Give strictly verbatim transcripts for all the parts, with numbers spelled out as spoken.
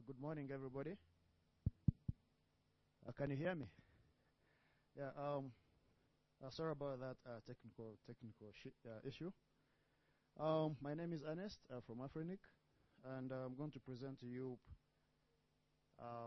Uh, good morning, everybody. Uh, can you hear me? Yeah. Um. Uh, sorry about that uh, technical technical uh, issue. Um. My name is Ernest uh, from Afrinic, and uh, I'm going to present to you uh,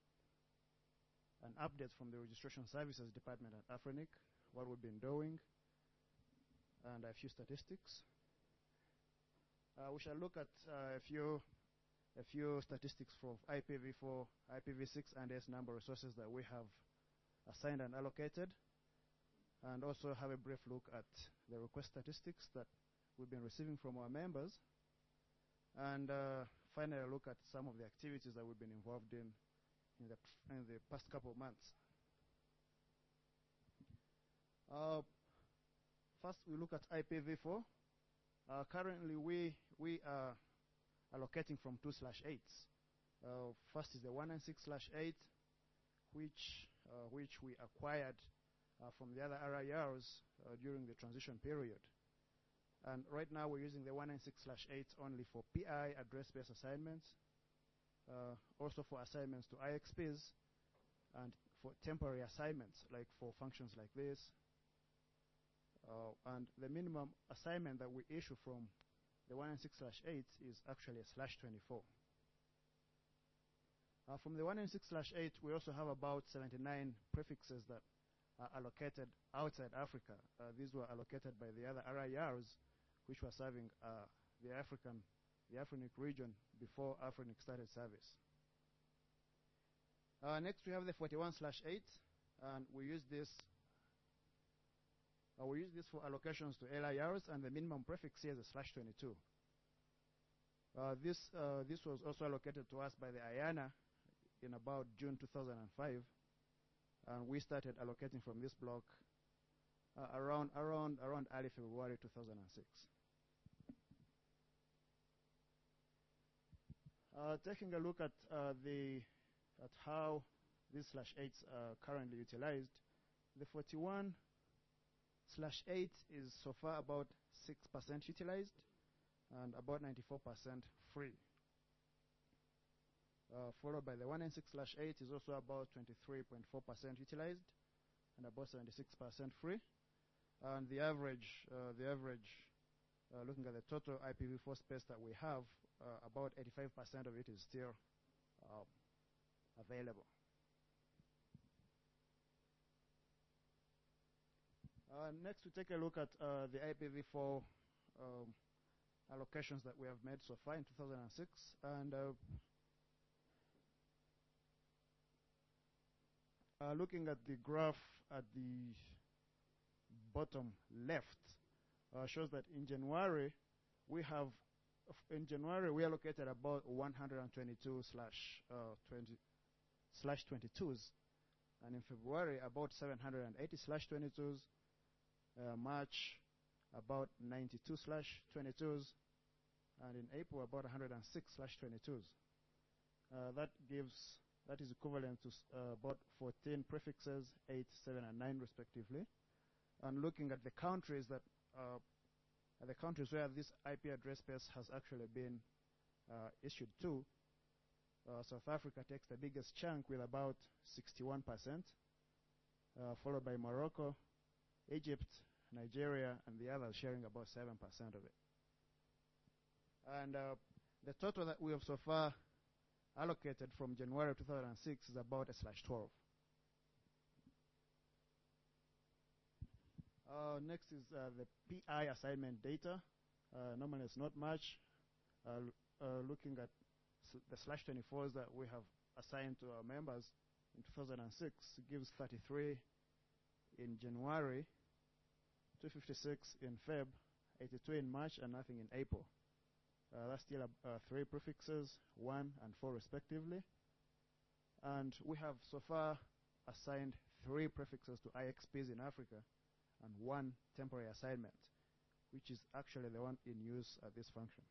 an update from the Registration Services Department at Afrinic, what we've been doing, and a few statistics. Uh, we shall look at uh, a few a few statistics for I P v four, I P v six, and S number resources that we have assigned and allocated, and also have a brief look at the request statistics that we've been receiving from our members, and uh, finally look at some of the activities that we've been involved in in the, in the past couple of months. Uh, first, we look at I P v four. Uh, currently, we we are allocating from two slash eights. Uh, first is the one ninety-six slash eight, which uh, which we acquired uh, from the other R I Rs uh, during the transition period. And right now, we're using the one ninety-six slash eight only for P I address-based assignments, uh, also for assignments to I X Ps, and for temporary assignments, like for functions like this. Uh, and the minimum assignment that we issue from the one ninety-six slash eight is actually a slash twenty-four. Uh, from the one ninety-six slash eight, we also have about seventy-nine prefixes that are allocated outside Africa. Uh, these were allocated by the other R I Rs, which were serving uh, the African, the Afrinic region before Afrinic started service. Uh, next, we have the forty-one slash eight, and we use this. Uh, we use this for allocations to L I Rs, and the minimum prefix here is a slash twenty-two. Uh, this uh, this was also allocated to us by the I A N A in about June two thousand five, and we started allocating from this block uh, around around around early February two thousand six. Uh, taking a look at uh, the at how these slash eights are currently utilized, the forty-one slash eight is so far about six percent utilized and about ninety-four percent free. Uh, followed by the one ninety-six slash eight is also about twenty-three point four percent utilized and about seventy-six percent free. And the average, uh, the average, uh, looking at the total I P v four space that we have, uh, about eighty-five percent of it is still uh, available. Uh, next, we take a look at uh, the I P v four um, allocations that we have made so far in two thousand six, and uh, uh, looking at the graph at the bottom left, uh, shows that in January we have in January we allocated about one hundred twenty-two slash twenty slash twenty-twos, and in February about seven hundred eighty slash twenty-twos. Uh, March about ninety-two slash twenty-twos, and in April about one hundred six slash twenty-twos. Uh, that gives that is equivalent to uh, about fourteen prefixes, eight, seven, and nine respectively. And looking at the countries that uh, at the countries where this I P address space has actually been uh, issued to, uh, South Africa takes the biggest chunk with about sixty-one percent, uh, followed by Morocco, Egypt, Nigeria, and the others sharing about seven percent of it. And uh, the total that we have so far allocated from January two thousand six is about a slash twelve. Uh, next is uh, the P I assignment data. Uh, normally it's not much. Uh, uh, looking at the slash twenty-fours that we have assigned to our members in two thousand six, it gives thirty-three in January, two fifty-six in Feb, eighty-two in March, and nothing in April. Uh, that's still uh, three prefixes, one and four respectively. And we have so far assigned three prefixes to I X Ps in Africa and one temporary assignment, which is actually the one in use at this function.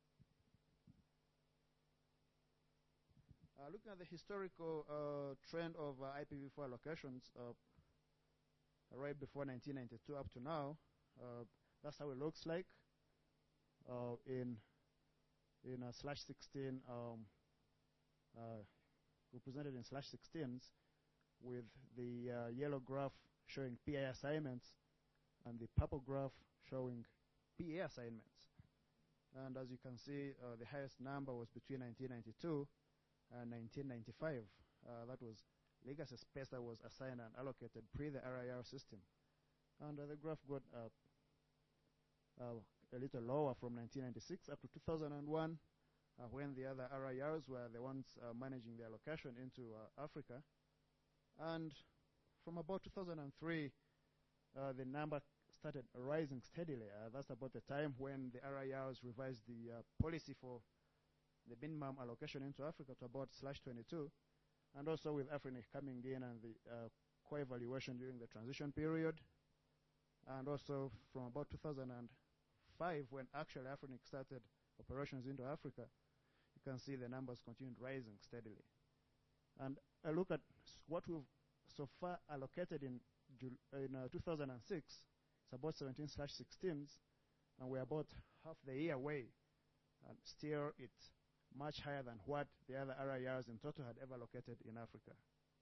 Uh, looking at the historical uh, trend of uh, I P v four allocations, uh, right before nineteen ninety-two up to now, uh, that's how it looks like. Uh, in in a slash sixteen um, uh, represented in slash sixteens, with the uh, yellow graph showing P I assignments and the purple graph showing P A assignments. And as you can see, uh, the highest number was between nineteen ninety-two and nineteen ninety-five. Uh, that was legacy space that was assigned and allocated pre the R I R system. And uh, the graph got uh, uh, a little lower from nineteen ninety-six up to two thousand one, uh, when the other R I Rs were the ones uh, managing the allocation into uh, Africa. And from about two thousand three, uh, the number started rising steadily. Uh, that's about the time when the R I Rs revised the uh, policy for the minimum allocation into Africa to about slash twenty-two, and also with Afrinic coming in and the uh, co-evaluation during the transition period, and also from about two thousand five, when actually Afrinic started operations into Africa, you can see the numbers continued rising steadily. And a look at what we've so far allocated in, in uh, two thousand six, it's about seventeen slash sixteens, and we're about half the year away, and still it's much higher than what the other R I Rs in total had ever allocated in Africa.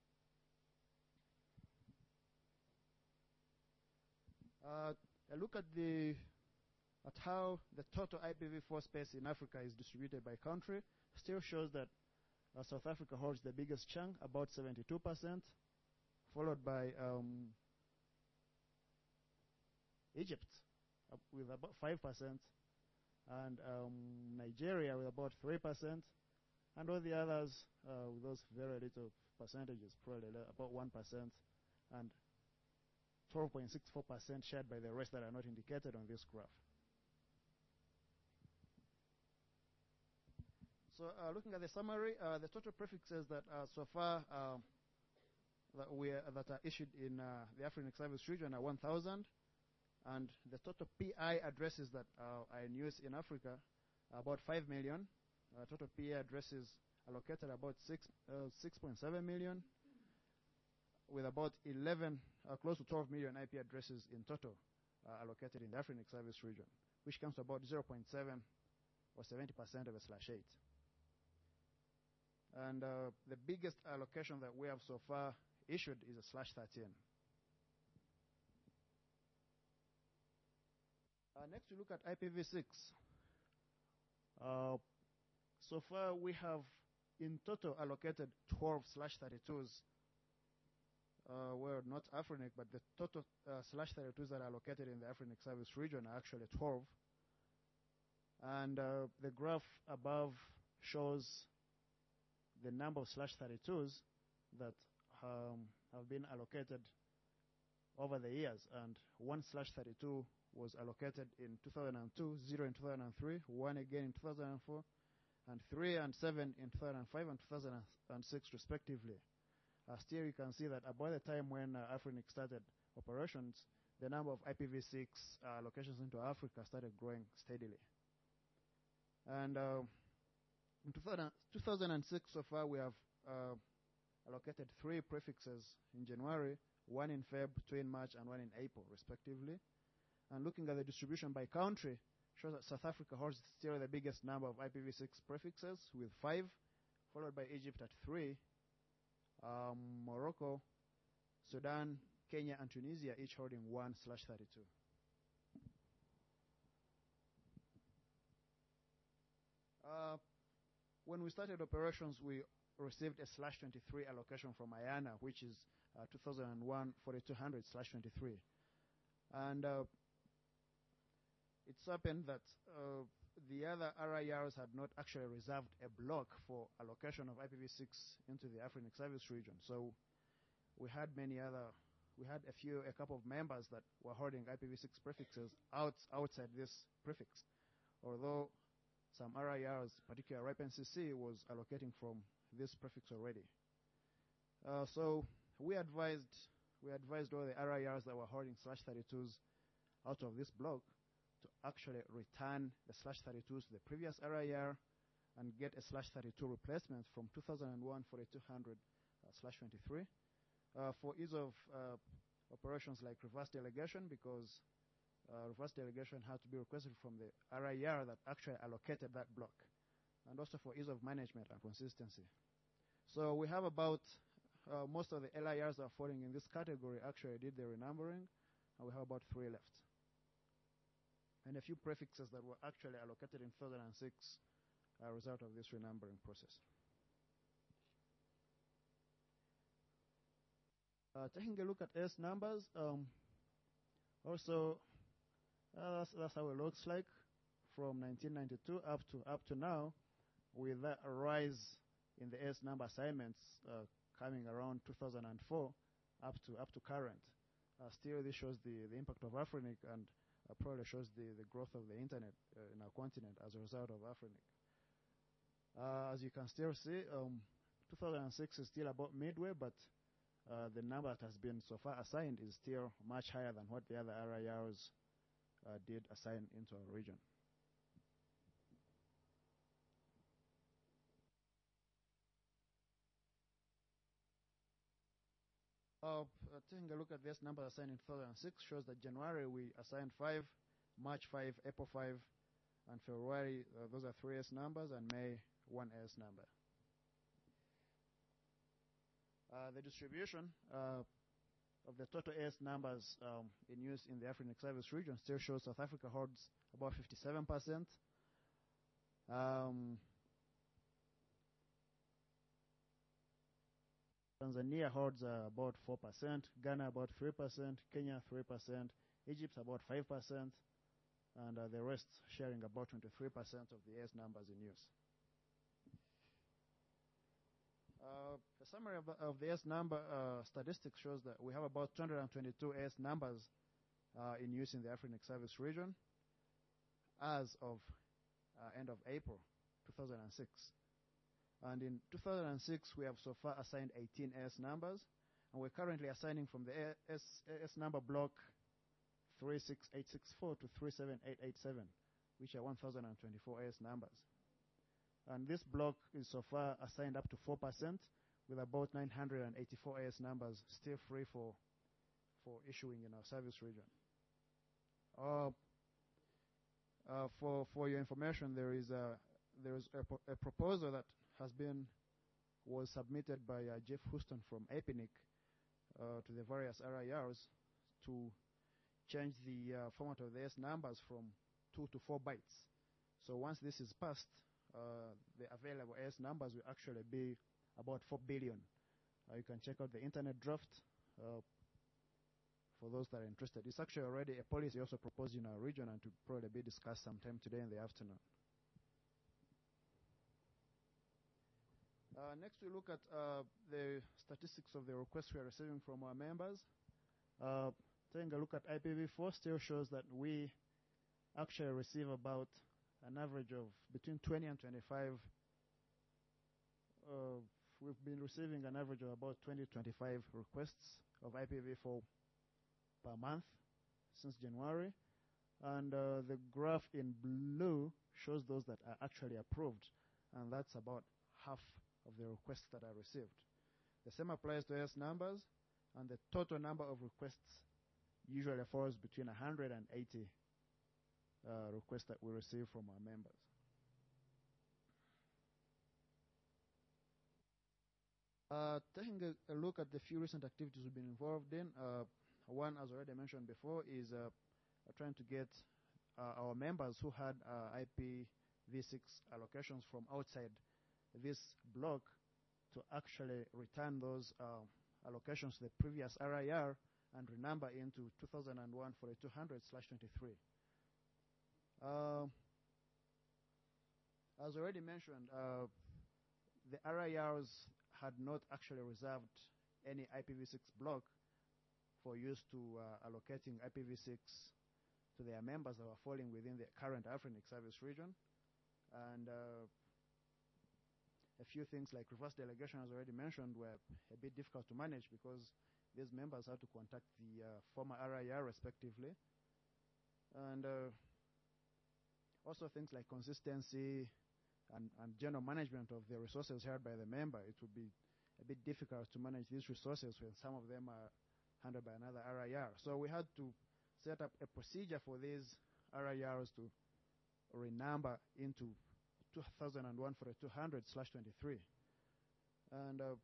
Uh, a look at the at how the total I P v four space in Africa is distributed by country still shows that uh, South Africa holds the biggest chunk, about seventy-two percent, followed by um, Egypt uh, with about five percent, and um, Nigeria with about three percent, and all the others uh, with those very little percentages, probably about one percent, and twelve point six four percent shared by the rest that are not indicated on this graph. So uh, looking at the summary, uh, the total prefixes that uh, so far uh, that, we are, that are issued in uh, the African Service region are one thousand, and the total P I addresses that uh, are in use in Africa are about five million. Uh, total P I addresses allocated about six, uh, six point seven million, with about eleven, uh, close to twelve million I P addresses in total uh, allocated in the African Service region, which comes to about zero point seven or seventy percent of a slash eight. And uh, the biggest allocation that we have so far issued is a slash thirteen. Uh, next, we look at I P v six. Uh, so far, we have in total allocated twelve slash thirty-twos. Uh, well, not Afrinic, but the total uh, slash thirty-twos that are allocated in the Afrinic Service region are actually twelve. And uh, the graph above shows the number of slash thirty-twos that um, have been allocated over the years. And one slash thirty-two was allocated in two thousand two, zero in two thousand three, one again in two thousand four, and three and seven in two thousand five and two thousand six respectively. Uh, still, you can see that about the time when uh, Afrinic started operations, the number of I P v six uh, allocations into Africa started growing steadily. And uh, in two thousand six, so far, we have uh, allocated three prefixes in January, one in Feb, two in March, and one in April, respectively. And looking at the distribution by country, shows that South Africa holds still the biggest number of I P v six prefixes, with five, followed by Egypt at three, um, Morocco, Sudan, Kenya, and Tunisia, each holding one slash thirty-two. Uh, when we started operations, we received a slash twenty-three allocation from IANA, which is uh, two thousand one forty-two hundred slash twenty-three. And uh, it's happened that uh, the other R I Rs had not actually reserved a block for allocation of I P v six into the Afrinic Service region. So we had many other, we had a few, a couple of members that were holding I P v six prefixes out, outside this prefix, although some R I Rs, particularly R I P N C C, was allocating from this prefix already. Uh, so we advised, we advised all the R I Rs that were holding slash thirty-twos out of this block to actually return the slash thirty-twos to the previous R I R and get a slash thirty-two replacement from two thousand one forty-two hundred uh, slash twenty-three uh, for ease of uh, operations like reverse delegation, because uh, reverse delegation had to be requested from the R I R that actually allocated that block, and also for ease of management and consistency. So we have about, uh, most of the L I Rs that are falling in this category actually did the renumbering, and we have about three left. And a few prefixes that were actually allocated in two thousand six are a result of this renumbering process. Uh, taking a look at S numbers, um, also uh, that's, that's how it looks like from nineteen ninety-two up to up to now, with that rise in the S number assignments uh, coming around two thousand four up to up to current. Uh, still, this shows the, the impact of Afrinic, and uh, probably shows the, the growth of the internet uh, in our continent as a result of Afrinic. Uh, as you can still see, um, two thousand six is still about midway, but uh, the number that has been so far assigned is still much higher than what the other R I Rs uh, did assign into our region. Uh, taking a look at this number assigned in two thousand six shows that January we assigned five, March five, April five, and February, uh, those are three S numbers, and May, one S number. Uh, the distribution uh, of the total S numbers um, in use in the Afrinic service region still shows South Africa holds about fifty-seven percent. Um, Tanzania holds uh, about four percent, Ghana about three percent, Kenya three percent, Egypt about five percent, and uh, the rest sharing about twenty-three percent of the S numbers in use. Uh, a summary of, of the S number uh, statistics shows that we have about two hundred twenty-two S numbers uh, in use in the Afrinic service region as of uh, end of April two thousand six. And in two thousand six, we have so far assigned eighteen S numbers, and we're currently assigning from the S, S number block three six eight six four to three seven eight eight seven, which are one thousand twenty-four S numbers. And this block is so far assigned up to four percent, with about nine hundred eighty-four S numbers still free for, for issuing in our service region. Uh, uh, for, for your information, there is a, there is a, a proposal that has been, was submitted by uh, Jeff Houston from APNIC uh, to the various R I Rs to change the uh, format of the S numbers from two to four bytes. So once this is passed, uh, the available S numbers will actually be about four billion. Uh, you can check out the internet draft uh, for those that are interested. It's actually already a policy also proposed in our region and to probably be discussed sometime today in the afternoon. Uh, next, we look at uh, the statistics of the requests we are receiving from our members. Uh, taking a look at I P v four still shows that we actually receive about an average of between twenty and twenty-five. Uh, we've been receiving an average of about twenty to twenty-five requests of I P v four per month since January. And uh, the graph in blue shows those that are actually approved, and that's about half of the requests that are received. The same applies to S numbers, and the total number of requests usually falls between one hundred and eighty uh, requests that we receive from our members. Uh, taking a, a look at the few recent activities we've been involved in, uh, one, as already mentioned before, is uh, trying to get uh, our members who had uh, I P v six allocations from outside this block to actually return those uh, allocations to the previous R I R and renumber into two thousand one forty-two hundred slash twenty-three. Uh, as already mentioned, uh, the R I Rs had not actually reserved any I P v six block for use to uh, allocating I P v six to their members that were falling within the current Afrinic service region. And uh, a few things like reverse delegation, as already mentioned, were a bit difficult to manage because these members had to contact the uh, former R I R respectively. And uh, also things like consistency and, and general management of the resources held by the member. It would be a bit difficult to manage these resources when some of them are handled by another R I R. So we had to set up a procedure for these R I Rs to renumber into two thousand one forty-two hundred slash twenty-three. And uh,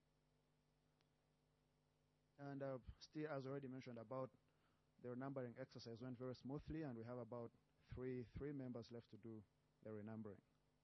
and uh, still, as already mentioned, about the renumbering exercise went very smoothly, and we have about three three members left to do the renumbering.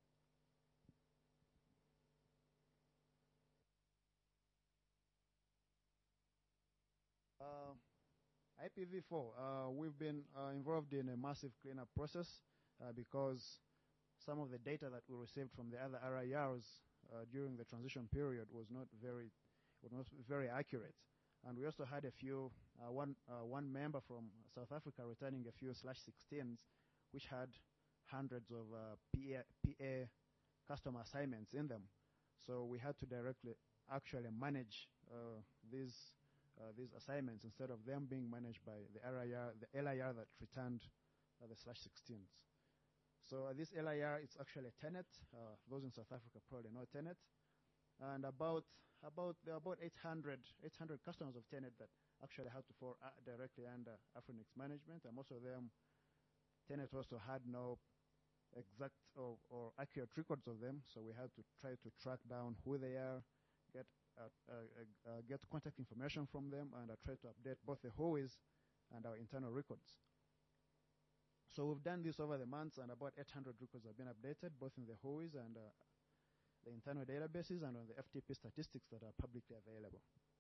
Uh, I P v four, uh, we've been uh, involved in a massive cleanup process uh, because some of the data that we received from the other R I Rs uh, during the transition period was not very, was not very accurate. And we also had a few, uh, one, uh, one member from South Africa returning a few slash sixteens, which had hundreds of uh, P A, P A customer assignments in them. So we had to directly actually manage uh, these uh, these assignments instead of them being managed by the R I R, the L I R that returned uh, the slash sixteens. So uh, this L I R is actually a tenet. Uh, those in South Africa probably know tenet. And about about there are about eight hundred, eight hundred customers of tenet that actually had to fall uh, directly under Afrinix management, and most of them, tenet also had no exact or, or accurate records of them, so we had to try to track down who they are, get uh, uh, uh, get contact information from them, and uh, try to update both the H O Es and our internal records. So we've done this over the months, and about eight hundred records have been updated, both in the H O Es and uh, the internal databases and on the F T P statistics that are publicly available.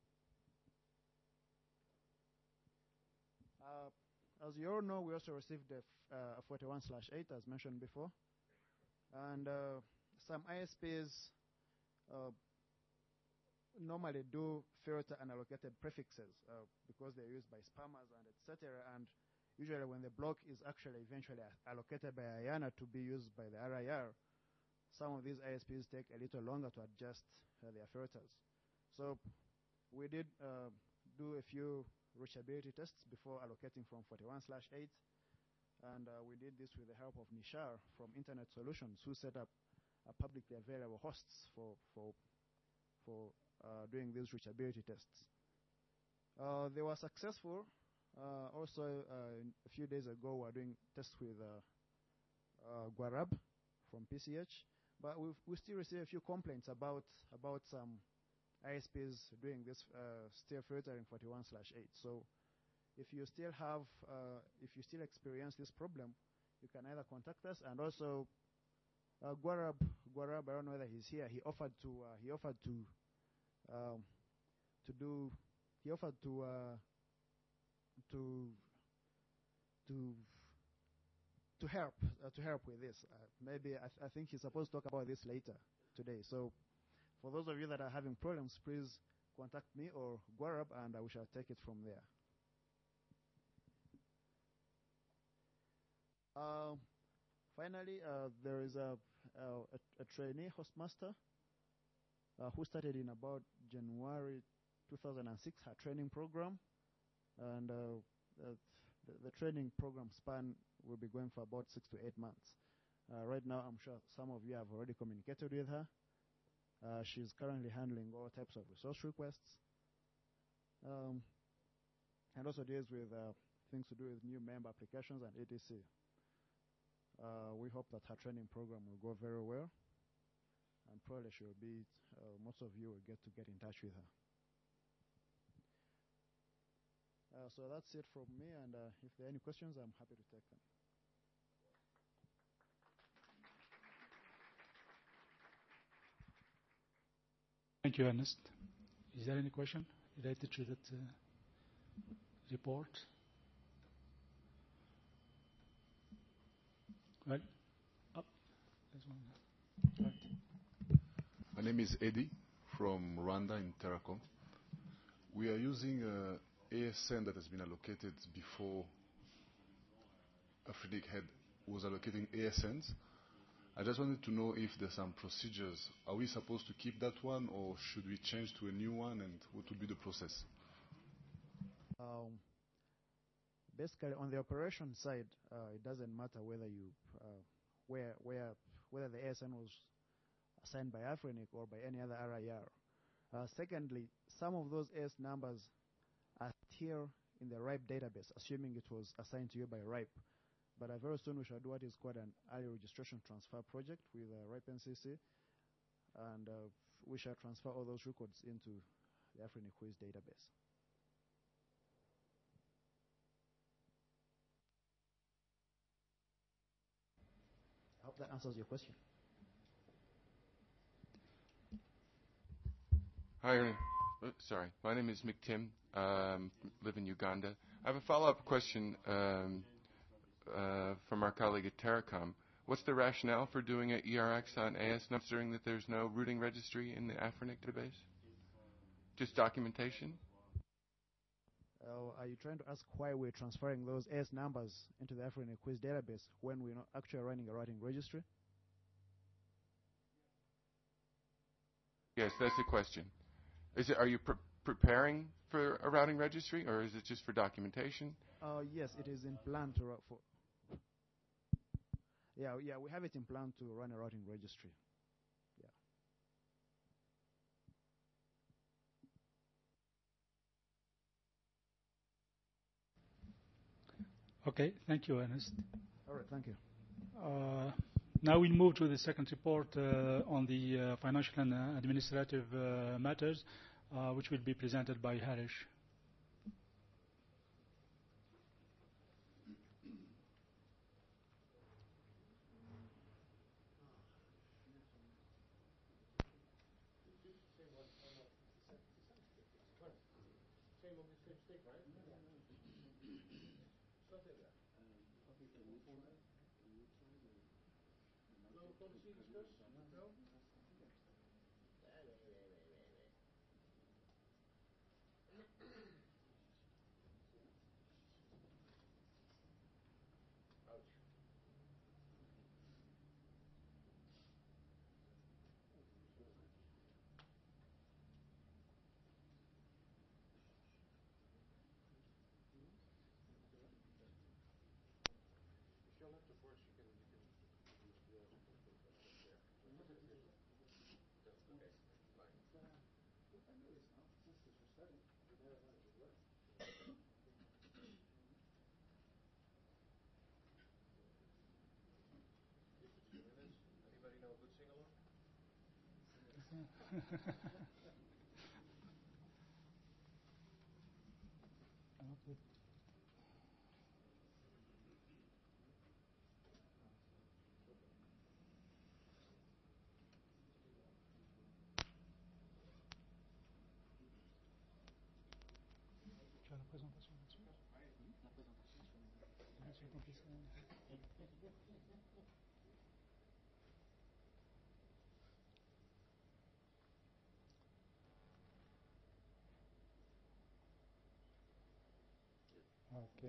Uh, as you all know, we also received a uh, forty-one slash eight, as mentioned before. And uh, some I S Ps uh, normally do filter unallocated prefixes uh, because they're used by spammers and et cetera. And usually when the block is actually eventually allocated by IANA to be used by the R I R, some of these I S Ps take a little longer to adjust uh, their filters. So we did uh, do a few reachability tests before allocating from forty-one slash eight. And uh, we did this with the help of Nishar from Internet Solutions, who set up uh, publicly available hosts for, for, for uh, doing these reachability tests. Uh, they were successful. Uh, also, uh, a few days ago, we were doing tests with uh, uh, Guarab from P C H. But we've, we still receive a few complaints about about some I S Ps doing this uh, still filtering forty-one slash eight. So if you still have, uh, if you still experience this problem, you can either contact us, and also uh, Guarab, Guarab, I don't know whether he's here. He offered to, uh, he offered to, um, to do, he offered to, uh, to, to. to help uh, to help with this. Uh, maybe I, th I think he's supposed to talk about this later today. So for those of you that are having problems, please contact me or Guarab, and uh, we shall take it from there. Uh, finally, uh, there is a, a, a trainee hostmaster uh, who started in about January two thousand six her training program, and uh, the, the training program span will be going for about six to eight months. Uh, right now, I'm sure some of you have already communicated with her. Uh, she's currently handling all types of resource requests, um, and also deals with uh, things to do with new member applications and et cetera. Uh, we hope that her training program will go very well, and probably she will be, uh, most of you will get to get in touch with her. Uh, so that's it from me, and uh, if there are any questions, I'm happy to take them. Thank you, Ernest. Is there any question related to that uh, report? Well, up. There's one. Right. My name is Eddie from Rwanda in Terracom. We are using uh, A S N that has been allocated before Afrinix had was allocating A S Ns. I just wanted to know if there's some procedures. Are we supposed to keep that one, or should we change to a new one, and what would be the process? Um, basically, on the operation side, uh, it doesn't matter whether you, uh, where, where, whether the A S N was assigned by Afrinix or by any other R I R. Uh, secondly, some of those A S numbers are still in the RIPE database, assuming it was assigned to you by RIPE. But uh, very soon we shall do what is called an early registration transfer project with uh, RIPE N C C. and uh, we shall transfer all those records into the AfriNequiz database. I hope that answers your question. Hi, Ernie. Oh, sorry. My name is Mick Tim. Um, live in Uganda. I have a follow-up question um, uh, from our colleague at Terracom. What's the rationale for doing an E R X on A S, considering that there's no routing registry in the AFRINIC database? Just documentation? Uh, are you trying to ask why we're transferring those A S numbers into the AfriNequiz database when we're not actually running a routing registry? Yes, that's the question. Is it, are you pre preparing for a routing registry, or is it just for documentation? Uh, yes, it is in plan to run for. Yeah, yeah, we have it in plan to run a routing registry. Yeah. Okay, thank you, Ernest. All right, thank you. Uh, now we'll move to the second report uh, on the uh, financial and uh, administrative uh, matters, uh, which will be presented by Harish. La présentation là-dessus. La présentation sur Okay.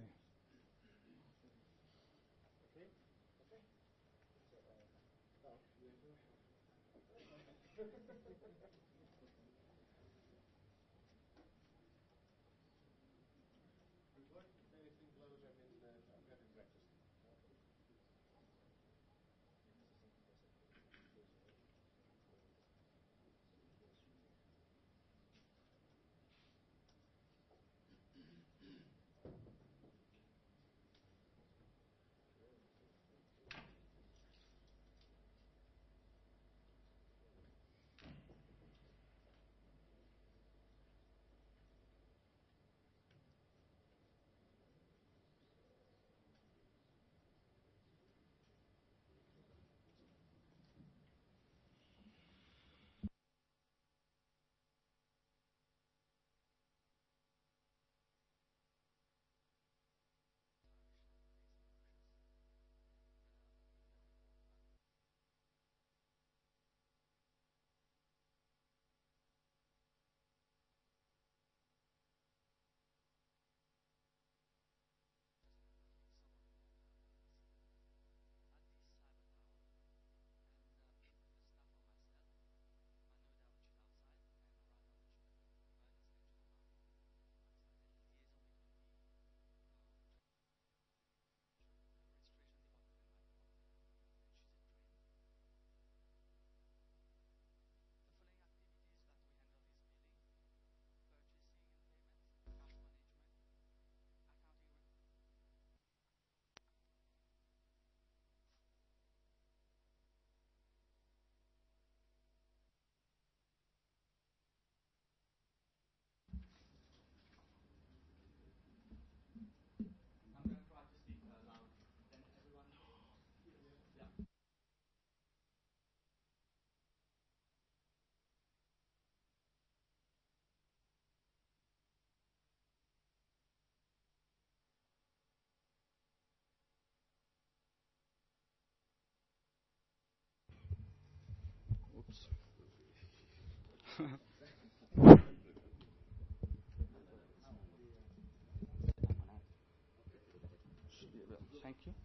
Thank you.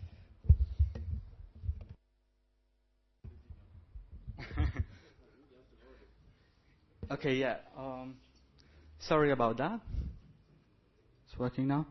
Okay, yeah. Um, sorry about that. It's working now.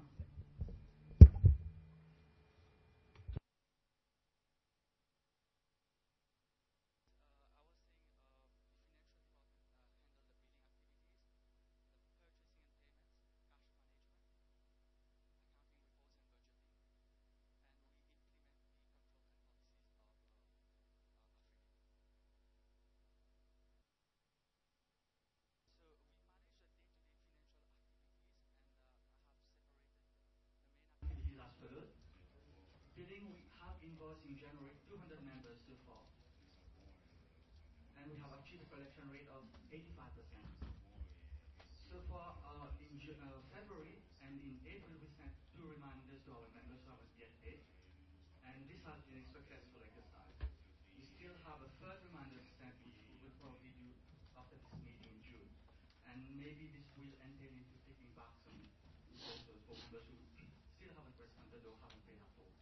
Billing, we have invoiced in January two hundred members so far, and we have achieved a collection rate of eighty-five percent. So far, uh, in Ju- uh, February and in April, we sent two reminders to our members who haven't yet paid, and this has been a successful exercise. We still have a third reminder sent, which we will probably do after this meeting in June, and maybe this will entail into taking back some resources for members who still haven't responded or haven't paid at all.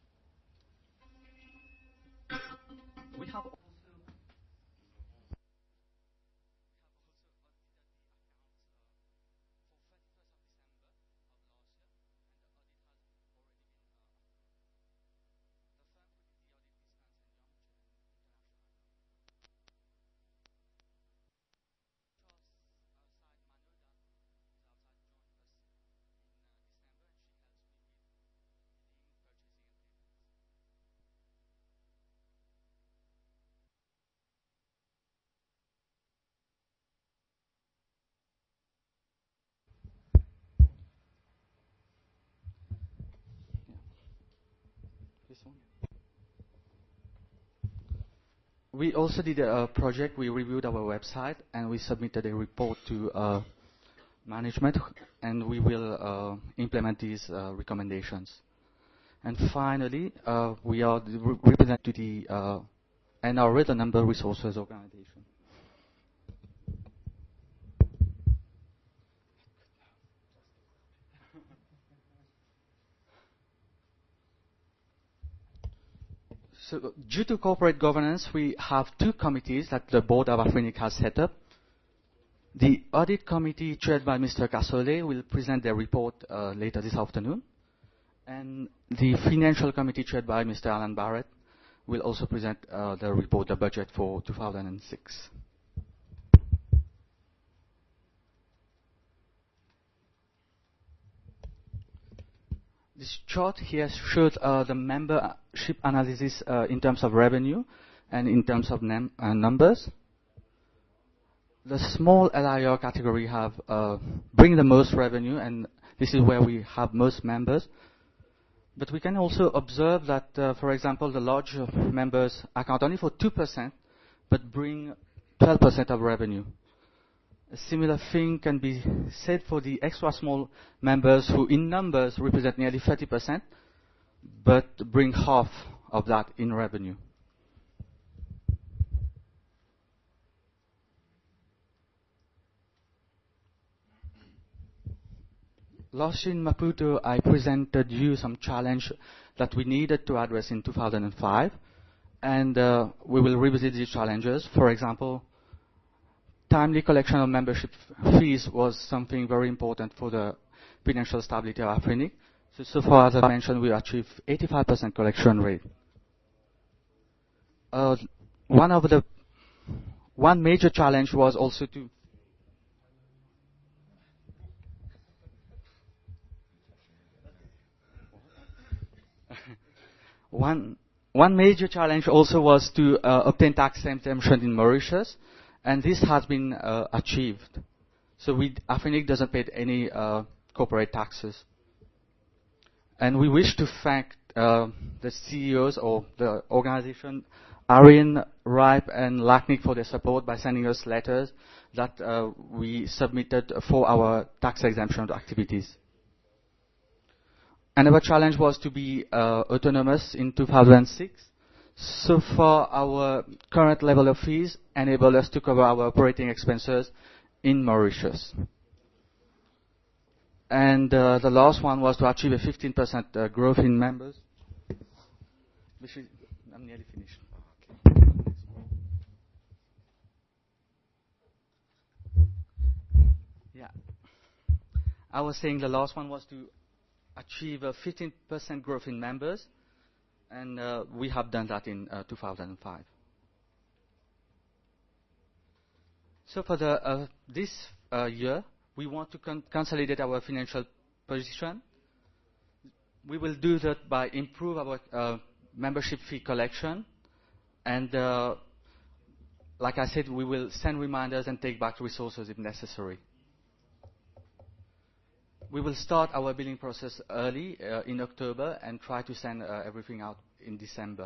We have also this one. We also did a project. We reviewed our website and we submitted a report to uh, management, and we will uh, implement these uh, recommendations. And finally, uh, we are the re- represent to the uh, N R A, the Number Resources Organization. So, due to corporate governance, we have two committees that the board of Afrinic has set up. The audit committee, chaired by Mister Casole, will present their report uh, later this afternoon. And the financial committee, chaired by Mister Alan Barrett, will also present uh, the report, the budget for two thousand six. This chart here shows uh, the membership analysis uh, in terms of revenue and in terms of num- uh, numbers. The small L I R category have uh, bring the most revenue, and this is where we have most members. But we can also observe that, uh, for example, the large members account only for two percent, but bring twelve percent of revenue. A similar thing can be said for the extra small members who in numbers represent nearly thirty percent, but bring half of that in revenue. Last year in Maputo, I presented you some challenge that we needed to address in two thousand five, and uh, we will revisit these challenges. For example, timely collection of membership fees was something very important for the financial stability of Afrinic. So, so far, as I mentioned, we achieved eighty-five percent collection rate. Uh, one of the one major challenge was also to one one major challenge also was to uh, obtain tax exemption in Mauritius, and this has been uh, achieved. So we, Afrinic doesn't pay any uh, corporate taxes. And we wish to thank uh, the C E Os or the organization, Arin, Ripe, and LACNIC for their support by sending us letters that uh, we submitted for our tax exemption activities. Another challenge was to be uh, autonomous in two thousand six. So far, our current level of fees enable us to cover our operating expenses in Mauritius. And uh, the last one was to achieve a fifteen percent uh, growth in members. Which is, I'm nearly finished. Yeah. I was saying the last one was to achieve a fifteen percent growth in members, and uh, we have done that in uh, two thousand five. So for the, uh, this uh, year, we want to con consolidate our financial position. We will do that by improve our uh, membership fee collection, and uh, like I said, we will send reminders and take back resources if necessary. We will start our billing process early uh, in October and try to send uh, everything out in December.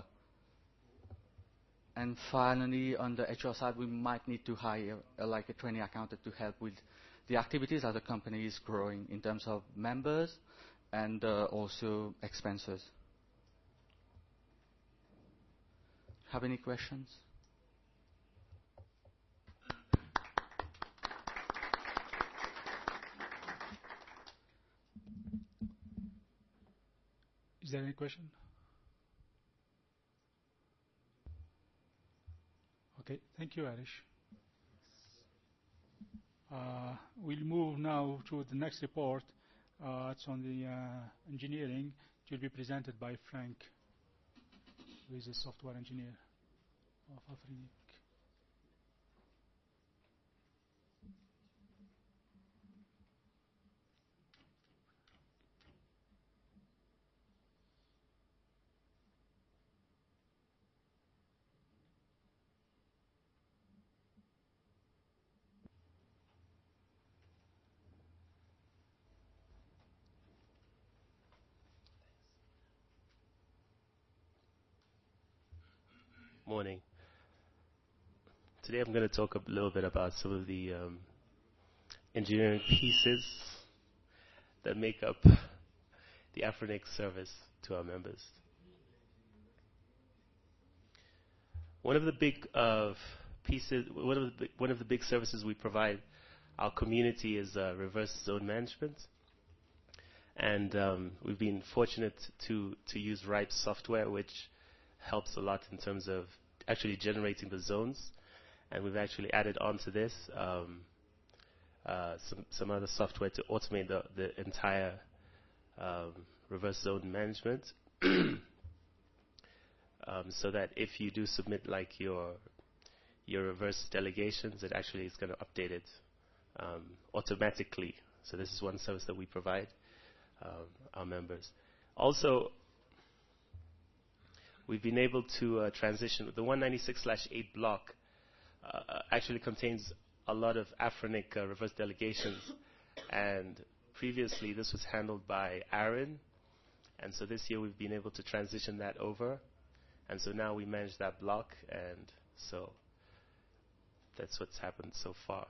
And finally, on the H R side, we might need to hire uh, like a training accountant to help with the activities as the company is growing in terms of members and uh, also expenses. Have any questions? Is there any question? Okay, thank you, Arish. Uh, we'll move now to the next report. Uh, it's on the uh, engineering. It will be presented by Frank, who is a software engineer of Afrinic. Morning. Today I'm going to talk a little bit about some of the um, engineering pieces that make up the Afrinic service to our members. One of the big uh, pieces, one of the big, one of the big services we provide our community is uh, reverse zone management, and um, we've been fortunate to to use RIPE software, which helps a lot in terms of actually generating the zones, and we've actually added onto this um, uh, some some other software to automate the the entire um, reverse zone management, um, so that if you do submit like your your reverse delegations, it actually is going to update it um, automatically. So this is one service that we provide um, our members. Also, we've been able to uh, transition. The one ninety-six slash eight block uh, actually contains a lot of Afrinic uh, reverse delegations, and previously this was handled by Aaron, and so this year we've been able to transition that over, and so now we manage that block, and so that's what's happened so far.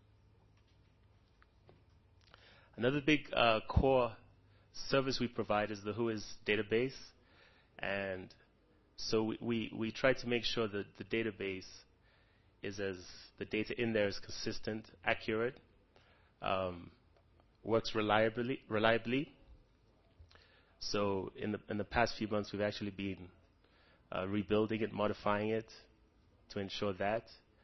Another big uh, core service we provide is the Whois database, and so we, we, we try to make sure that the database is as, the data in there is consistent, accurate, um, works reliably, reliably. So in the, in the past few months, we've actually been uh, rebuilding it, modifying it to ensure that.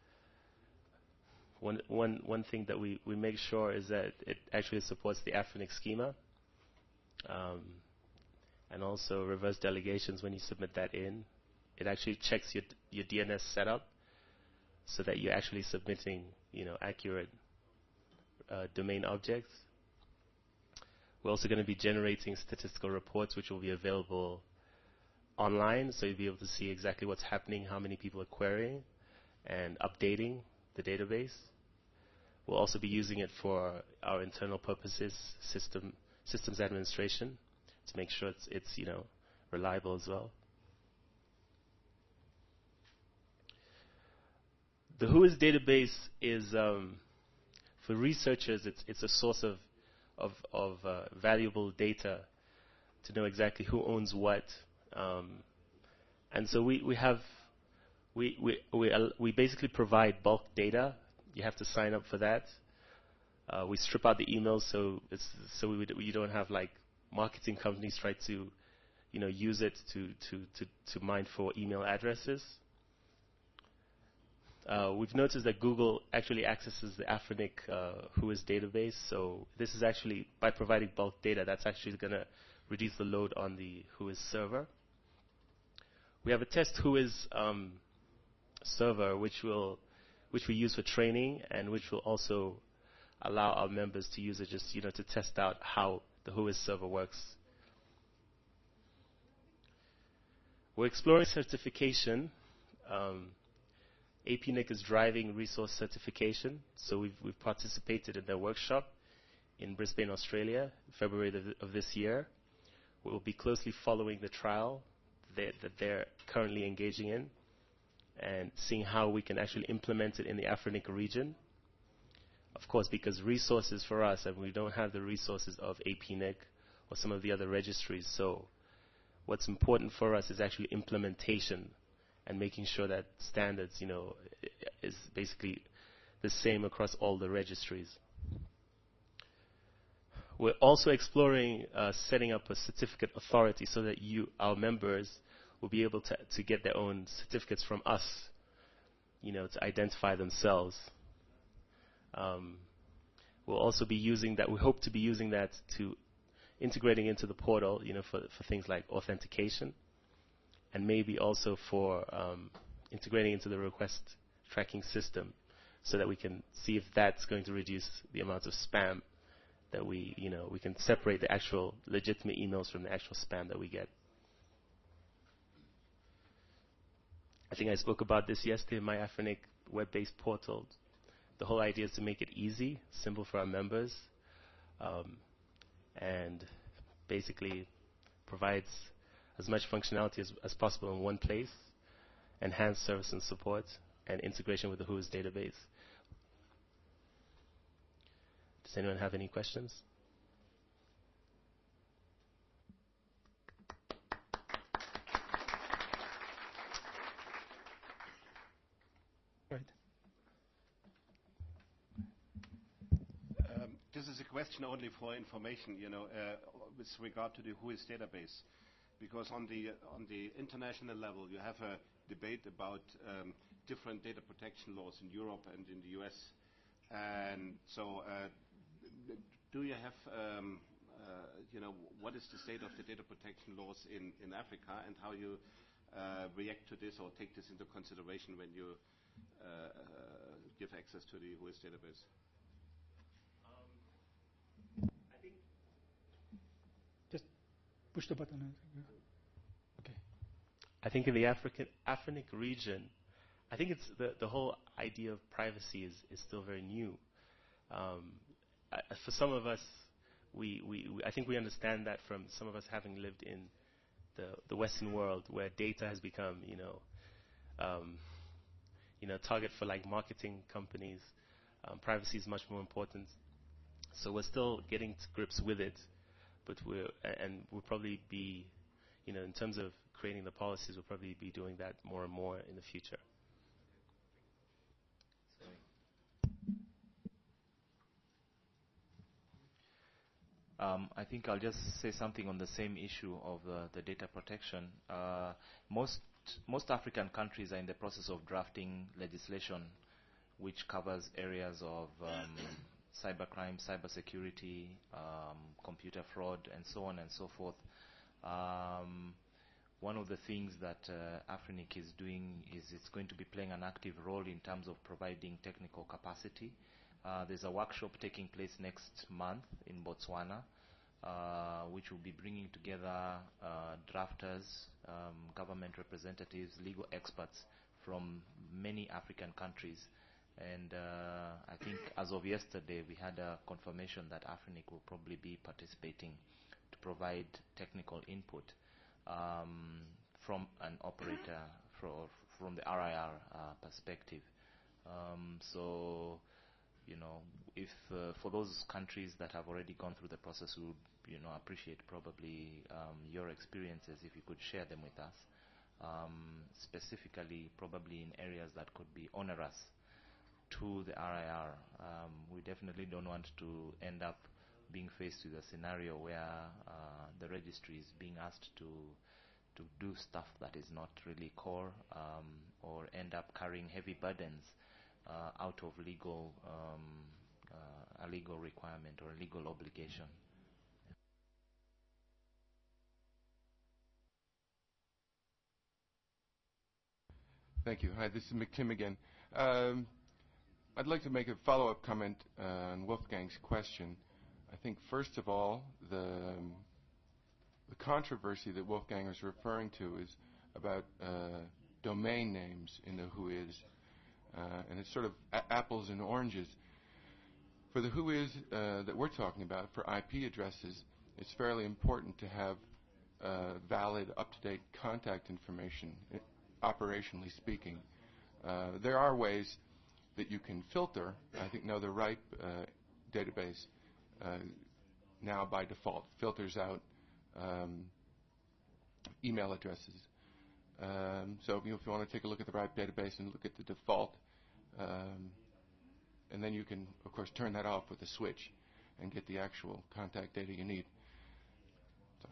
One, one, one thing that we, we make sure is that it actually supports the Afrinic schema. Um, and also reverse delegations when you submit that in. It actually checks your your D N S setup so that you're actually submitting, you know, accurate uh, domain objects. We're also going to be generating statistical reports which will be available online, so you'll be able to see exactly what's happening, how many people are querying, and updating the database. We'll also be using it for our internal purposes, system systems administration, to make sure it's, it's you know, reliable as well. The Whois database is, um, for researchers, it's, it's a source of, of, of uh, valuable data to know exactly who owns what, um, And so we, we have, we, we, we, uh, we basically provide bulk data. You have to sign up for that. Uh, we strip out the emails so it's, so we, we don't have like marketing companies try to, you know, use it to, to, to, to mine for email addresses. Uh, we've noticed that Google actually accesses the Afrinic uh, Whois database. So this is actually, by providing bulk data, that's actually going to reduce the load on the Whois server. We have a test Whois um, server, which will, which we use for training, and which will also allow our members to use it, just you know, to test out how the Whois server works. We're exploring certification. Um, A P N I C is driving resource certification, so we've, we've participated in their workshop in Brisbane, Australia, February of, of this year. We will be closely following the trial that, that they're currently engaging in and seeing how we can actually implement it in the Afrinic region. Of course, because resources for us, and we don't have the resources of A P N I C or some of the other registries, so what's important for us is actually implementation and making sure that standards, you know, is basically the same across all the registries. We're also exploring uh, setting up a certificate authority so that you, our members, will be able to, to get their own certificates from us, you know, to identify themselves. Um, we'll also be using that, we hope to be using that to integrating into the portal, you know, for, for things like authentication, and maybe also for um, integrating into the request tracking system so that we can see if that's going to reduce the amount of spam that we, you know, we can separate the actual legitimate emails from the actual spam that we get. I think I spoke about this yesterday in my Afrinic web-based portal. The whole idea is to make it easy, simple for our members, um, and basically provides as much functionality as, as possible in one place, enhanced service and support, and integration with the Whois database. Does anyone have any questions? Right. Um, this is a question only for information, you know, uh, with regard to the Whois database, because on the uh, on the international level, you have a debate about um, different data protection laws in Europe and in the U S. And so, uh, do you have, um, uh, you know, what is the state of the data protection laws in in Africa, and how you uh, react to this or take this into consideration when you uh, uh, give access to the Whois database? Push the button. Okay. I think in the African Afrinic region, I think it's the the whole idea of privacy is is still very new. Um, I, for some of us, we, we, we I think we understand that from some of us having lived in the the Western world, where data has become, you know, um, you know, target for like marketing companies. Um, privacy is much more important. So we're still getting to grips with it. But we're, and we'll probably be, you know, in terms of creating the policies, we'll probably be doing that more and more in the future. Um, I think I'll just say something on the same issue of uh, the data protection. Uh, most most African countries are in the process of drafting legislation which covers areas of um, cybercrime, cybersecurity, um, computer fraud, and so on and so forth. Um, one of the things that uh, Afrinic is doing is it's going to be playing an active role in terms of providing technical capacity. Uh, there's a workshop taking place next month in Botswana, uh, which will be bringing together uh, drafters, um, government representatives, legal experts from many African countries. And uh, I think as of yesterday, we had a confirmation that Afrinic will probably be participating to provide technical input um, from an operator for, from the R I R uh, perspective. Um, so, you know, if uh, for those countries that have already gone through the process, we would, you know, appreciate probably um, your experiences if you could share them with us. um, specifically probably in areas that could be onerous to the R I R. Um, we definitely don't want to end up being faced with a scenario where uh, the registry is being asked to to do stuff that is not really core, um, or end up carrying heavy burdens uh, out of legal um, uh, a legal requirement or a legal obligation. Thank you. Hi, this is McTim again. Um, I'd like to make a follow-up comment uh, on Wolfgang's question. I think, first of all, the, um, the controversy that Wolfgang is referring to is about uh, domain names in the WHOIS, uh, and it's sort of a- apples and oranges. For the WHOIS uh, that we're talking about, for I P addresses, it's fairly important to have uh, valid, up-to-date contact information, I- operationally speaking. Uh, there are ways that you can filter. I think Know the Right uh, database uh, now by default filters out um, email addresses. Um, so you know, if you want to take a look at the RIPE database and look at the default, um, and then you can, of course, turn that off with a switch and get the actual contact data you need. So.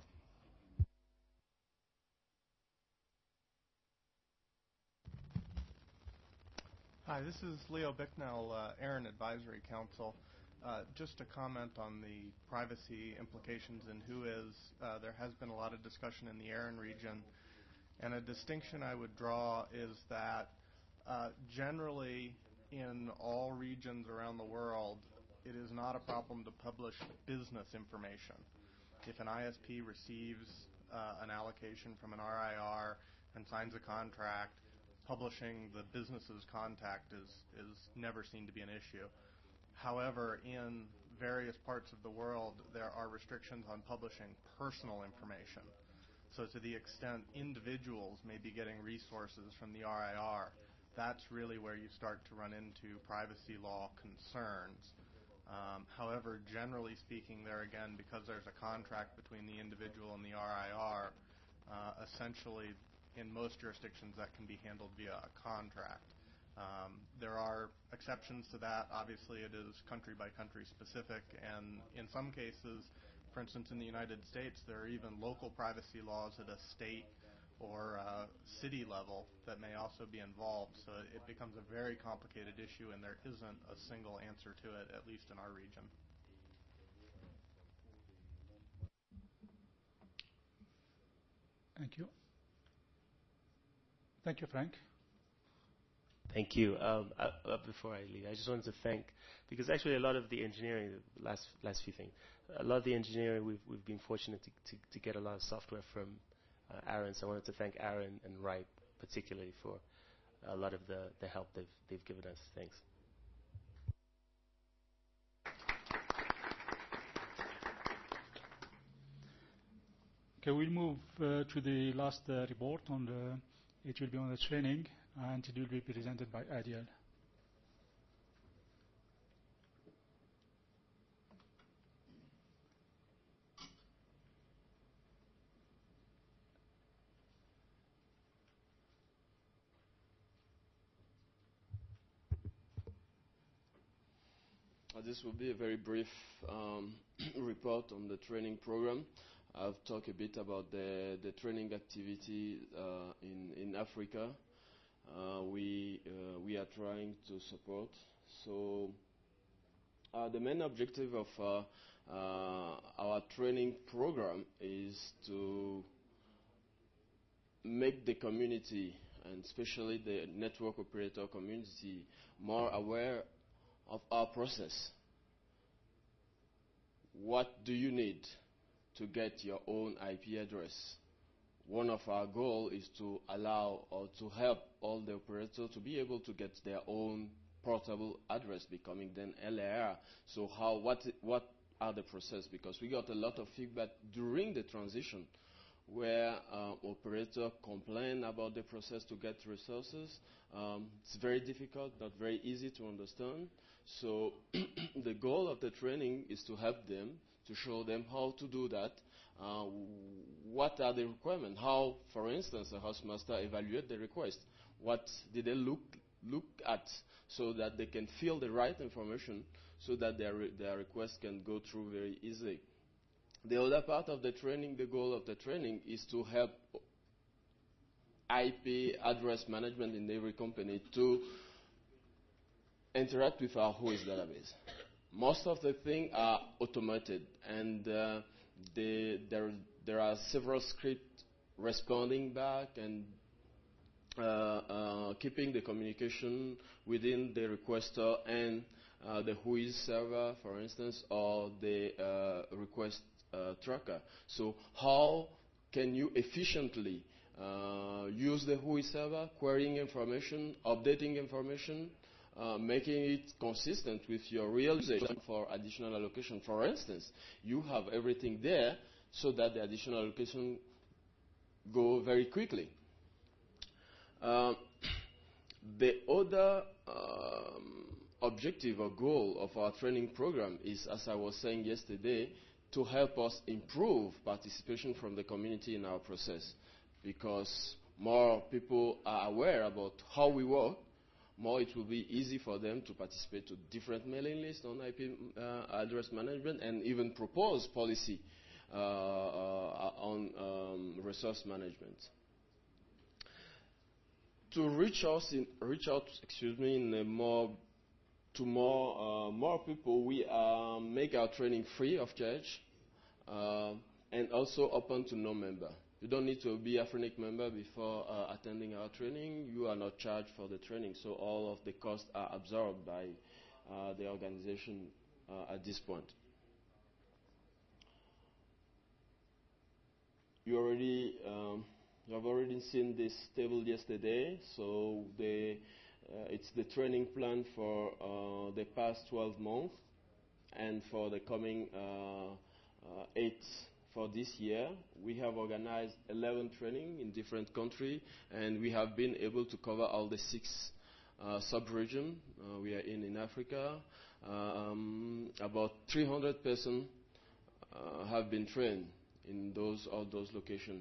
Hi, this is Leo Bicknell, uh, AARON Advisory Council. Uh, just to comment on the privacy implications in WHOIS, uh, there has been a lot of discussion in the AARON region, and a distinction I would draw is that uh, generally in all regions around the world, it is not a problem to publish business information. If an I S P receives uh, an allocation from an R I R and signs a contract, publishing the business's contact is, is never seen to be an issue. However, in various parts of the world, there are restrictions on publishing personal information. So to the extent individuals may be getting resources from the R I R, that's really where you start to run into privacy law concerns. Um, however, generally speaking, there again, because there's a contract between the individual and the R I R, uh, essentially in most jurisdictions that can be handled via a contract. Um, there are exceptions to that. Obviously, it is country by country specific, and in some cases, for instance, in the United States, there are even local privacy laws at a state or uh, city level that may also be involved. So it, it becomes a very complicated issue, and there isn't a single answer to it, at least in our region. Thank you. Thank you, Frank. Thank you. Um, uh, uh, before I leave, I just wanted to thank, because actually a lot of the engineering, the last last few things, a lot of the engineering, we've we've been fortunate to to, to get a lot of software from uh, AARON. So I wanted to thank AARON and RIPE particularly for a lot of the the help they've they've given us. Thanks. Okay, we'll move uh, to the last uh, report on the. It will be on the training, and it will be presented by Adiel. Uh, this will be a very brief um, report on the training program. I've talked a bit about the, the training activity uh, in, in Africa. Uh, we, uh, we are trying to support. So uh, the main objective of uh, uh, our training program is to make the community, and especially the network operator community, more aware of our process. What do you need to get your own I P address? One of our goals is to allow or to help all the operators to be able to get their own portable address, becoming then L A R. So how, what, what are the process? Because we got a lot of feedback during the transition where uh, operators complain about the process to get resources. Um, it's very difficult, not very easy to understand. So the goal of the training is to help them, to show them how to do that, Uh, what are the requirements? How, for instance, a host master evaluate the request? What did they look look at so that they can fill the right information so that their re their request can go through very easily? The other part of the training, the goal of the training, is to help I P address management in every company to interact with our who is database. Most of the things are automated, and uh, they, there, there are several scripts responding back and uh, uh, keeping the communication within the requester and uh, the who is server, for instance, or the uh, request uh, tracker. So how can you efficiently uh, use the who is server, querying information, updating information, Uh, making it consistent with your real usage for additional allocation. For instance, you have everything there so that the additional allocation go very quickly. Uh, the other um, objective or goal of our training program is, as I was saying yesterday, to help us improve participation from the community in our process, because more people are aware about how we work, more it will be easy for them to participate to different mailing lists on I P uh, address management and even propose policy uh, uh, on um, resource management. To reach us, in, reach out, excuse me, in a more to more uh, more people, we uh, make our training free of charge uh, and also open to non-member. You don't need to be a Afrinic member before uh, attending our training. You are not charged for the training, so all of the costs are absorbed by uh, the organization uh, at this point. You already, um, you have already seen this table yesterday. So the, uh, it's the training plan for uh, the past twelve months and for the coming uh, uh, eight. For this year, we have organized eleven training in different countries, and we have been able to cover all the six uh, sub-regions uh, we are in in Africa. Um, about three hundred persons uh, have been trained in those all those locations.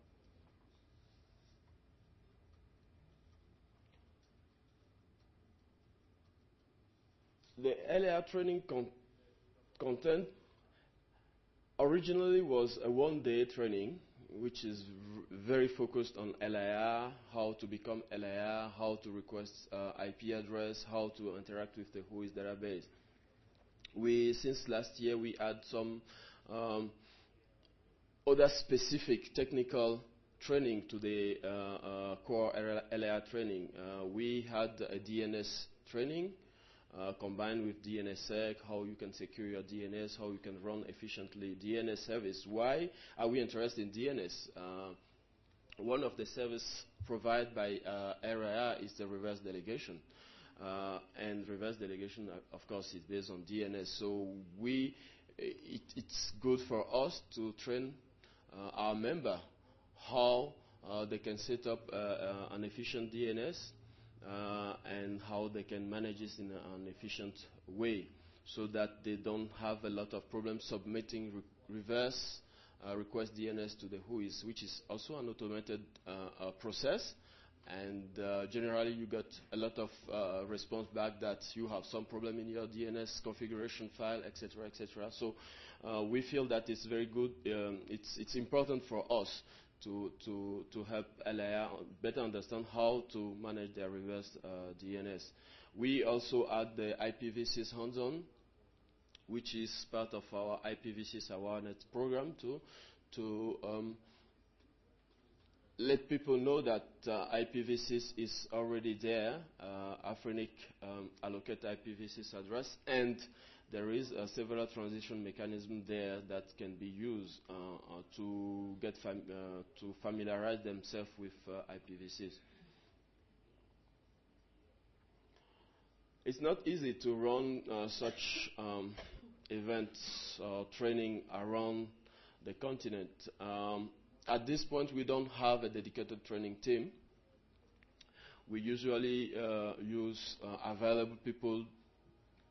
The L A R training con content originally was a one-day training, which is very focused on L A R, how to become L A R, how to request uh, I P address, how to interact with the who is database. We, since last year, we add some um, other specific technical training to the uh, uh, core L A R training. Uh, we had a D N S training, Uh, combined with D N S sec, how you can secure your D N S, how you can run efficiently D N S service. Why are we interested in D N S? Uh, one of the services provided by uh, R I R is the reverse delegation. Uh, and reverse delegation, uh, of course, is based on D N S. So we, it, it's good for us to train uh, our member how uh, they can set up uh, uh, an efficient D N S, Uh, and how they can manage this in a, an efficient way so that they don't have a lot of problems submitting re reverse uh, request D N S to the who is, which is also an automated uh, uh, process. And uh, generally you got a lot of uh, response back that you have some problem in your D N S configuration file, et cetera, et cetera. So uh, we feel that it's very good. Um, it's, it's important for us To, to, to help L A R better understand how to manage their reverse uh, D N S. We also add the I P v six hands-on, which is part of our I P v six awareness program too, to um, let people know that uh, I P v six is already there, uh, Afrinic um, allocate I P v six address, and there is a several transition mechanism there that can be used uh, uh, to get fam uh, to familiarize themselves with uh, I P v six. It's not easy to run uh, such um, events or training around the continent. Um, at this point, we don't have a dedicated training team. We usually uh, use uh, available people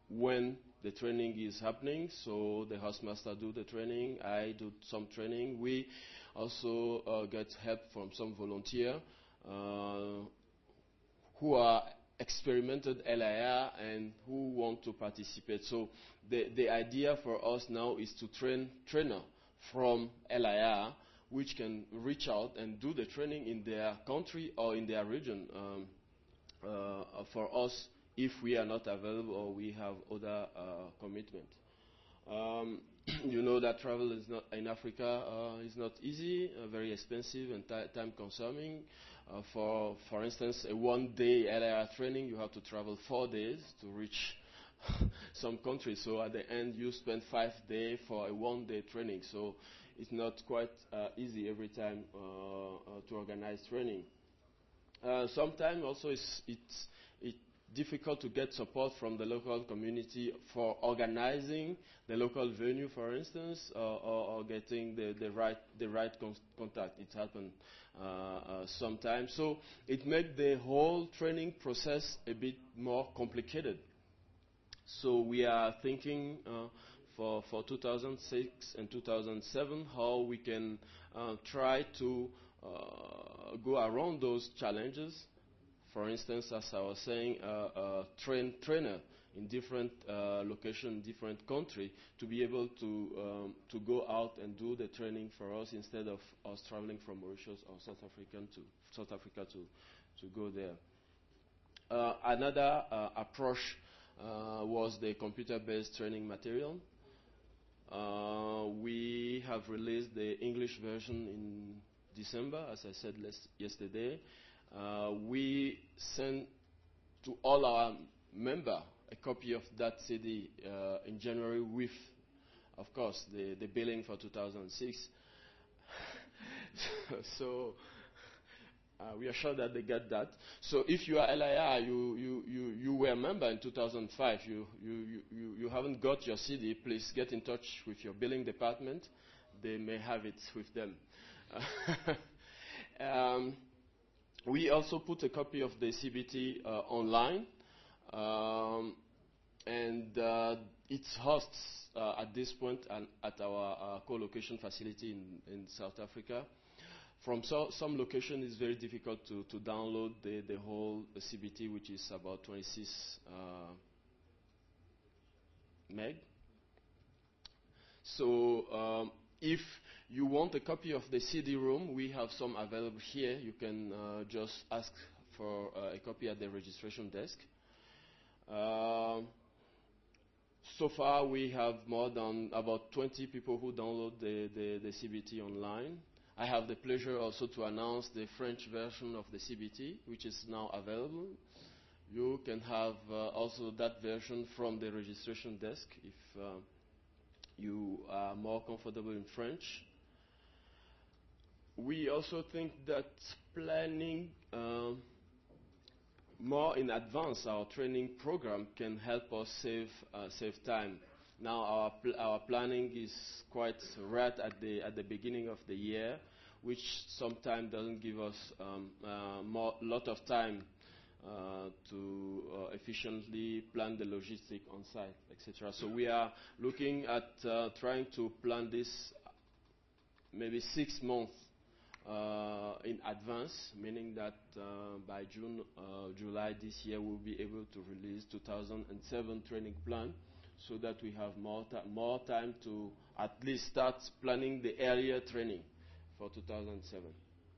when the training is happening. So the housemaster do the training, I do some training. We also uh, get help from some volunteer uh, who are experimented L I R and who want to participate. So the, the idea for us now is to train trainer from L I R which can reach out and do the training in their country or in their region um, uh, for us if we are not available or we have other uh, commitment. Um, you know that travel is not in Africa uh, is not easy, uh, very expensive and time consuming. Uh, for for instance, a one-day L I R training, you have to travel four days to reach some countries. So at the end, you spend five days for a one-day training. So it's not quite uh, easy every time uh, uh, to organize training. Uh, sometimes also it's it's it's difficult to get support from the local community for organizing the local venue, for instance, uh, or, or getting the, the right the right con contact. It happens uh, uh, sometimes, so it makes the whole training process a bit more complicated. So we are thinking uh, for for two thousand six and two thousand seven how we can uh, try to uh, go around those challenges. For instance, as I was saying, uh, uh, train trainer in different uh, locations, different country, to be able to um, to go out and do the training for us instead of us traveling from Mauritius or South African to South Africa to to go there. Uh, another uh, approach uh, was the computer-based training material. Uh, we have released the English version in December, as I said yesterday. Uh, we sent to all our members a copy of that C D uh, in January with, of course, the, the billing for two thousand six. So uh, we are sure that they get that. So if you are L I R, you, you, you, you were a member in two thousand five, you, you, you, you haven't got your C D, please get in touch with your billing department. They may have it with them. um, We also put a copy of the C B T uh, online, um, and uh, it hosts uh, at this point an, at our uh, co-location facility in, in South Africa. From so, some location, it's very difficult to, to download the, the whole the C B T, which is about twenty-six uh, meg. So um, if you want a copy of the C D ROM, we have some available here. You can uh, just ask for uh, a copy at the registration desk. Uh, so far, we have more than about twenty people who download the, the, the C B T online. I have the pleasure also to announce the French version of the C B T, which is now available. You can have uh, also that version from the registration desk if uh, you are more comfortable in French. We also think that planning uh, more in advance our training program can help us save uh, save time. Now our pl our planning is quite right at the at the beginning of the year, which sometimes doesn't give us um, uh, more lot of time uh, to uh, efficiently plan the logistic on site, et cetera. So we are looking at uh, trying to plan this maybe six months uh, in advance, meaning that uh, by June, uh, July this year, we'll be able to release two thousand seven training plan, so that we have more, more time to at least start planning the earlier training for two thousand seven.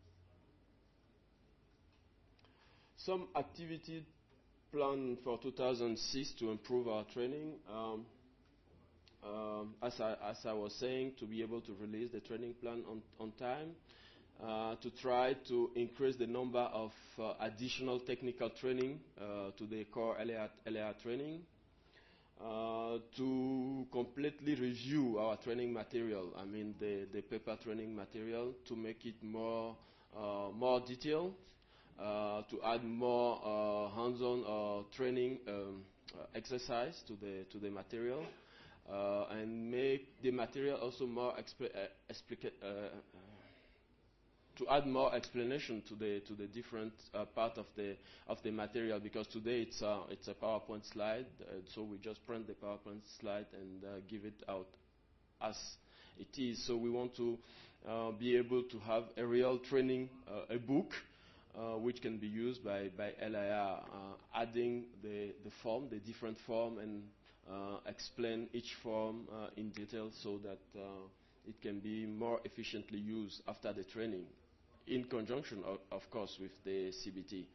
Some activity plan for two thousand six to improve our training. Um, um, as, I, as I was saying, to be able to release the training plan on, on time, uh, to try to increase the number of uh, additional technical training uh, to the core L A R, L A R training, uh, to completely review our training material, I mean the, the paper training material, to make it more, uh, more detailed, uh, to add more uh, hands-on uh, training um, uh, exercise to the, to the material, uh, and make the material also more expli uh, explica uh, to add more explanation to the to the different uh, part of the of the material, because today it's a it's a PowerPoint slide, uh, so we just print the PowerPoint slide and uh, give it out as it is. So we want to uh, be able to have a real training, uh, a book, uh, which can be used by by L I R, uh, adding the the form, the different form, and uh, explain each form uh, in detail so that uh, it can be more efficiently used after the training, in conjunction, of, of course, with the C B T.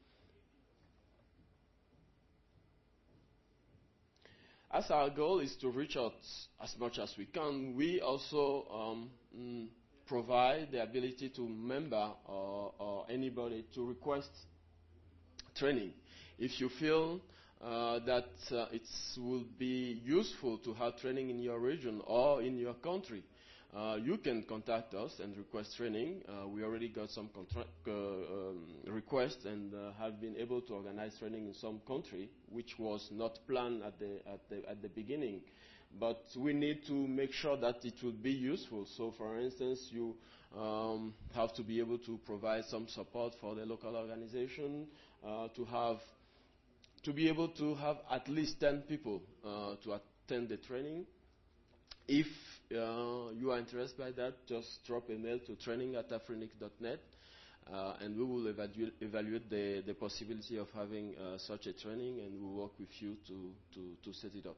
As our goal is to reach out as much as we can, we also um, mm, provide the ability to member or, or anybody to request training. If you feel uh, that uh, it will be useful to have training in your region or in your country, Uh, you can contact us and request training. Uh, we already got some uh, um, requests and uh, have been able to organize training in some country, which was not planned at the, at the, at the beginning. But we need to make sure that it will be useful. So, for instance, you um, have to be able to provide some support for the local organization, uh, to have to be able to have at least ten people uh, to attend the training. If uh, you are interested by that, just drop a mail to training at afrinic dot net, uh, and we will evalu evaluate the, the possibility of having uh, such a training, and we'll work with you to, to, to set it up.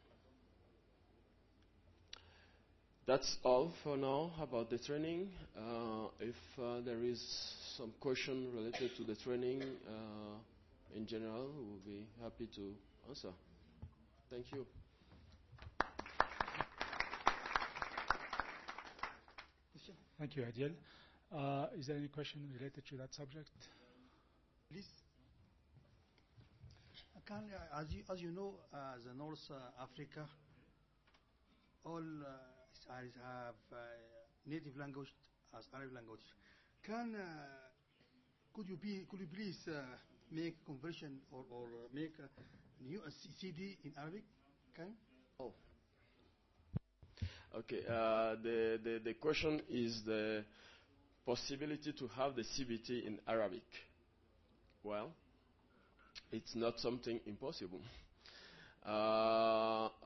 That's all for now about the training. Uh, if uh, there is some question related to the training uh, in general, we'll be happy to answer. Thank you. Thank you, Adil. Uh, is there any question related to that subject? Please. Can, uh, as, you, as you know, uh, the North uh, Africa, all uh, have uh, native language as Arabic language. Can uh, could you be could you please uh, make conversion or, or make a new a C D in Arabic? Can? Oh. Okay, uh, the, the, the question is the possibility to have the C B T in Arabic. Well, it's not something impossible. Uh,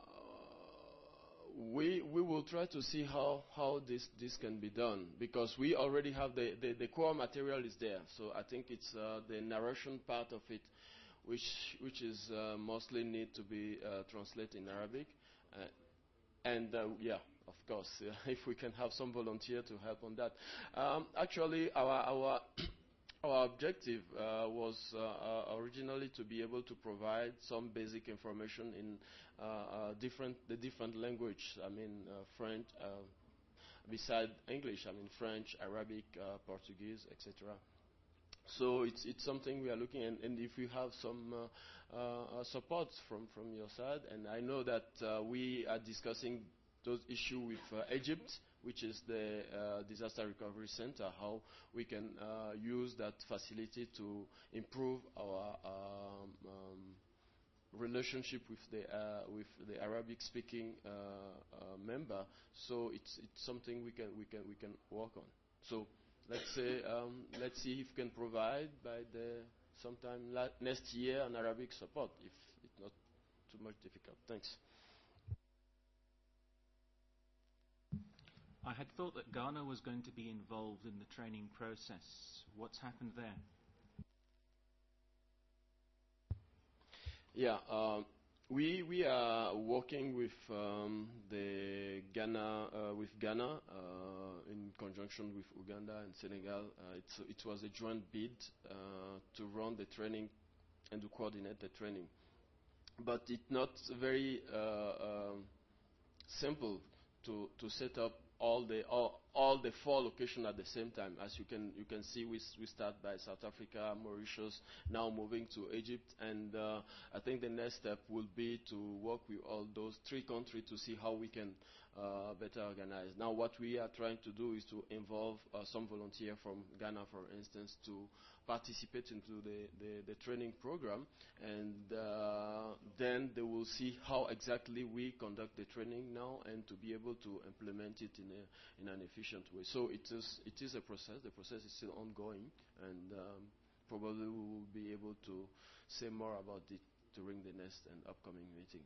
we, we will try to see how, how this, this can be done, because we already have the, the, the core material is there. So I think it's uh, the narration part of it which, which is uh, mostly need to be uh, translated in Arabic. Uh, and uh, yeah. Of course, uh, if we can have some volunteer to help on that. Um, actually, our our our objective uh, was uh, uh, originally to be able to provide some basic information in uh, uh, different the different language. I mean, uh, French, uh, beside English. I mean, French, Arabic, uh, Portuguese, et cetera. So it's it's something we are looking at, and if we have some uh, uh, support from from your side, and I know that uh, we are discussing those issues with uh, Egypt, which is the uh, Disaster Recovery Center, how we can uh, use that facility to improve our um, um, relationship with the uh, with the Arabic-speaking uh, uh, member. So it's it's something we can we can we can work on. So let's say um, let's see if we can provide by the sometime la next year an Arabic support, if it's not too much difficult. Thanks. I had thought that Ghana was going to be involved in the training process. What's happened there? Yeah, um, we we are working with um, the Ghana uh, with Ghana uh, in conjunction with Uganda and Senegal. Uh, it's, it was a joint bid uh, to run the training and to coordinate the training, but it's not very uh, um, simple to to set up all the all, all the four locations at the same time. As you can you can see, we we start by South Africa, Mauritius, now moving to Egypt, and uh, I think the next step will be to work with all those three countries to see how we can uh, better organize. Now, what we are trying to do is to involve uh, some volunteer from Ghana, for instance, to participate into the, the, the training program, and uh, then they will see how exactly we conduct the training now, and to be able to implement it in, a, in an efficient efficient way. So it is, it is a process. The process is still ongoing, and um, probably we will be able to say more about it during the next and upcoming meeting.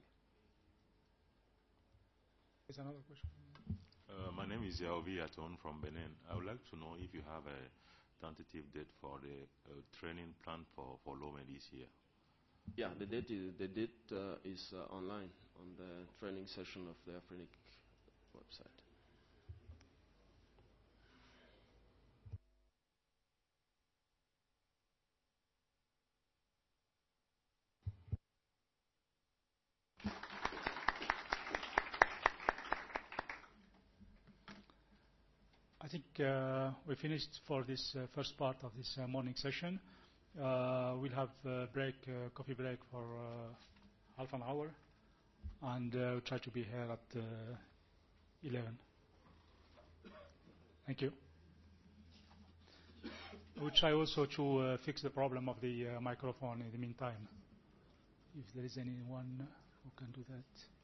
There's another question. Uh, my name is Yaovi Aton from Benin. I would like to know if you have a tentative date for the uh, training plan for, for Lomé this year. Yeah, the date is, the date uh, is uh, online on the training session of the Afrinic website. I think uh, we finished for this uh, first part of this uh, morning session. Uh, we'll have a break, uh, coffee break for uh, half an hour, and uh, we'll try to be here at uh, eleven. Thank you. We'll try also to uh, fix the problem of the uh, microphone in the meantime, if there is anyone who can do that.